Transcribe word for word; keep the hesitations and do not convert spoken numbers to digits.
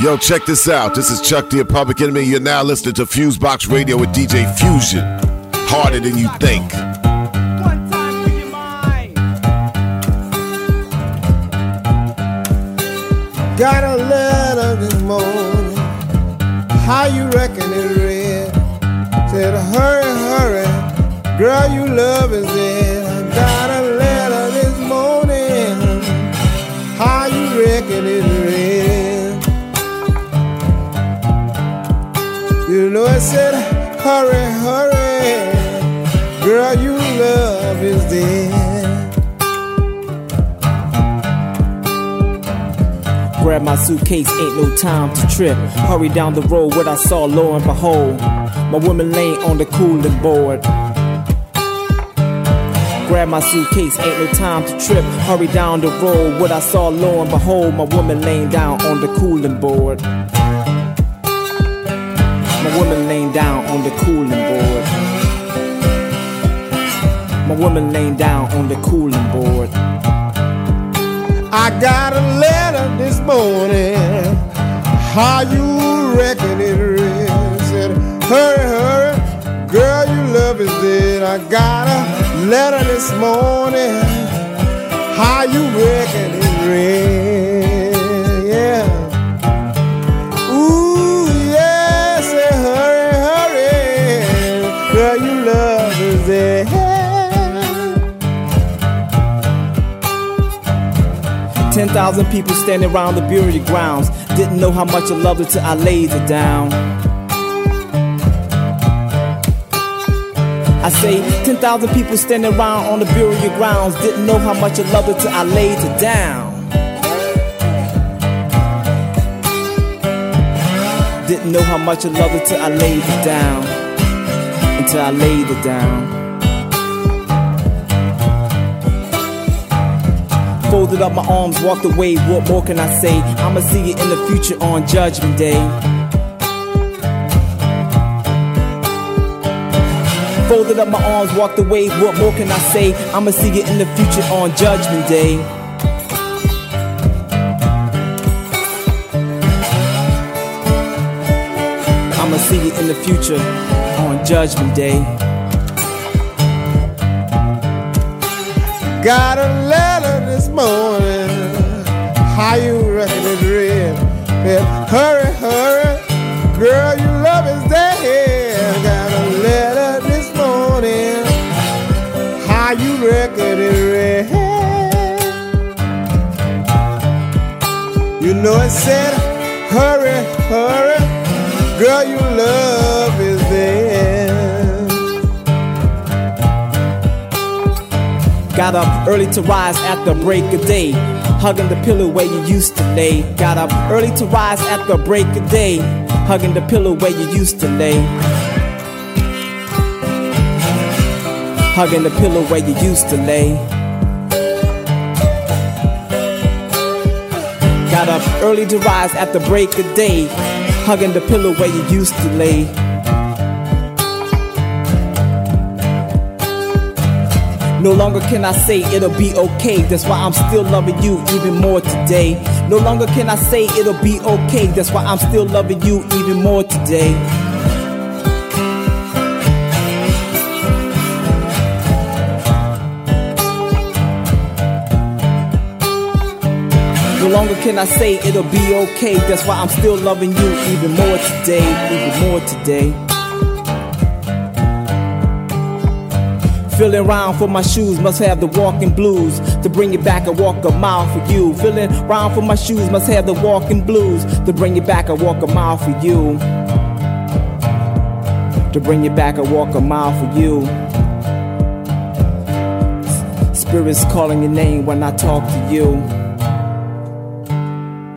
Yo, check this out. This is Chuck the Public Enemy. You're now listening to Fusebox Radio with D J Fusion. Harder than you think. One time for your mind. Got a letter this morning. How you reckon it read? Said, hurry, hurry, girl, you love is dead. I got a letter this morning. How you reckon it read? You know it said, hurry, hurry, girl, you love is dead. Grab my suitcase, ain't no time to trip. Hurry down the road, what I saw, lo and behold, my woman laying on the cooling board. Grab my suitcase, ain't no time to trip. Hurry down the road, what I saw, lo and behold, my woman laying down on the cooling board. My woman laying down on the cooling board. My woman laying down on the cooling board. I got a letter this morning. How you reckon it read? Said, hurry, hurry, girl, you love is dead. I got a letter this morning. How you reckon it read? Yeah. Ooh, yeah, say hurry, hurry, girl, you love is dead. Ten thousand people standing around the burial grounds. Didn't know how much I loved her till I laid her down. I say, ten thousand people standing around on the burial grounds. Didn't know how much I loved her till I laid her down. Didn't know how much I loved her till I laid her down. Until I laid her down. Folded up my arms, walked away, what more can I say? I'ma see it in the future on Judgment Day. Folded up my arms, walked away, what more can I say? I'ma see it in the future on Judgment Day. I'ma see it in the future on Judgment Day. Got a letter this morning. How you reckon it read? Yeah, hurry, hurry, girl, you love is dead. Got a letter this morning. How you reckon it read? You know it said, hurry, hurry, girl, you love is dead. Got up early to rise at the break of day, hugging the pillow where you used to lay. Got up early to rise at the break of day, hugging the pillow where you used to lay. Hugging the pillow where you used to lay. Got up early to rise at the break of day, hugging the pillow where you used to lay. No longer can I say it'll be okay. That's why I'm still loving you even more today. No longer can I say it'll be okay. That's why I'm still loving you even more today. No longer can I say it'll be okay. That's why I'm still loving you even more today. Even more today. Feeling round for my shoes, must have the walking blues. To bring you back, I walk a mile for you. Feeling round for my shoes, must have the walking blues. To bring you back, I walk a mile for you. To bring you back, I walk a mile for you. Spirits calling your name when I talk to you.